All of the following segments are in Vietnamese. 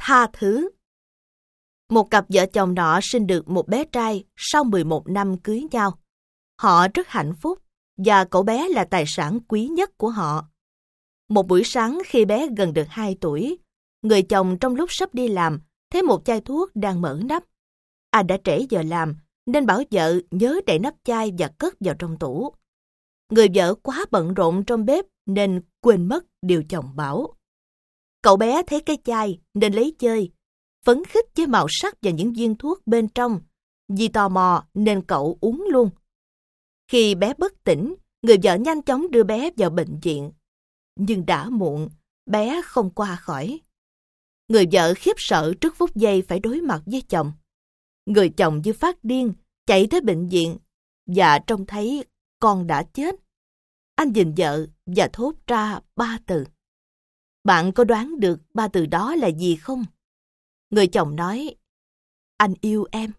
tha thứ. Một cặp vợ chồng nọ sinh được một bé trai sau 11 năm cưới nhau. Họ rất hạnh phúc và cậu bé là tài sản quý nhất của họ. Một buổi sáng khi bé gần được 2 tuổi, người chồng trong lúc sắp đi làm thấy một chai thuốc đang mở nắp. Anh đã trễ giờ làm nên bảo vợ nhớ đậy nắp chai và cất vào trong tủ. Người vợ quá bận rộn trong bếp nên quên mất điều chồng bảo. Cậu bé thấy cái chai nên lấy chơi, phấn khích với màu sắc và những viên thuốc bên trong. Vì tò mò nên cậu uống luôn. Khi bé bất tỉnh, người vợ nhanh chóng đưa bé vào bệnh viện. Nhưng đã muộn, bé không qua khỏi. Người vợ khiếp sợ trước phút giây phải đối mặt với chồng. Người chồng như phát điên, chạy tới bệnh viện và trông thấy con đã chết. Anh nhìn vợ và thốt ra 3 từ. Bạn có đoán được 3 từ đó là gì không? Người chồng nói, anh yêu em.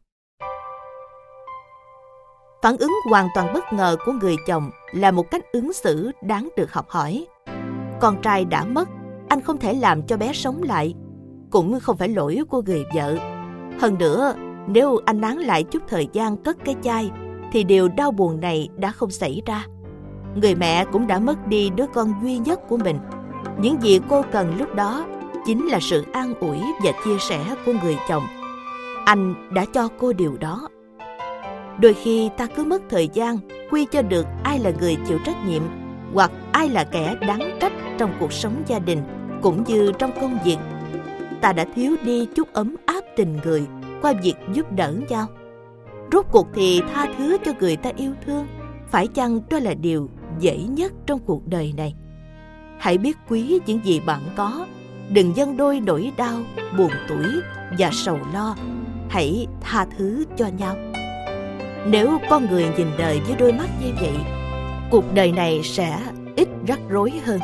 Phản ứng hoàn toàn bất ngờ của người chồng là một cách ứng xử đáng được học hỏi. Con trai đã mất, anh không thể làm cho bé sống lại. Cũng không phải lỗi của người vợ. Hơn nữa, nếu anh nán lại chút thời gian cất cái chai, thì điều đau buồn này đã không xảy ra. Người mẹ cũng đã mất đi đứa con duy nhất của mình. Những gì cô cần lúc đó chính là sự an ủi và chia sẻ của người chồng. Anh đã cho cô điều đó. Đôi khi ta cứ mất thời gian quy cho được ai là người chịu trách nhiệm hoặc ai là kẻ đáng trách trong cuộc sống gia đình cũng như trong công việc. Ta đã thiếu đi chút ấm áp tình người qua việc giúp đỡ nhau. Rốt cuộc thì tha thứ cho người ta yêu thương, phải chăng đó là điều dễ nhất trong cuộc đời này? Hãy biết quý những gì bạn có, đừng dâng đôi nỗi đau, buồn tủi và sầu lo. Hãy tha thứ cho nhau. Nếu con người nhìn đời với đôi mắt như vậy, cuộc đời này sẽ ít rắc rối hơn.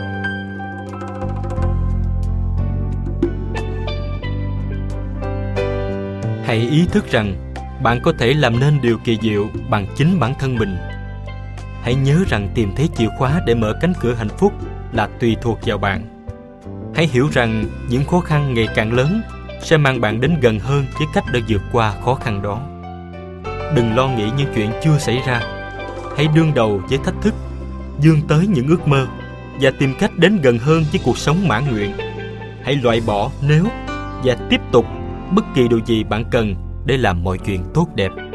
Hãy ý thức rằng bạn có thể làm nên điều kỳ diệu bằng chính bản thân mình. Hãy nhớ rằng tìm thấy chìa khóa để mở cánh cửa hạnh phúc là tùy thuộc vào bạn. Hãy hiểu rằng những khó khăn ngày càng lớn sẽ mang bạn đến gần hơn với cách để vượt qua khó khăn đó. Đừng lo nghĩ những chuyện chưa xảy ra. Hãy đương đầu với thách thức, vươn tới những ước mơ và tìm cách đến gần hơn với cuộc sống mãn nguyện. Hãy loại bỏ nếu và tiếp tục bất kỳ điều gì bạn cần để làm mọi chuyện tốt đẹp.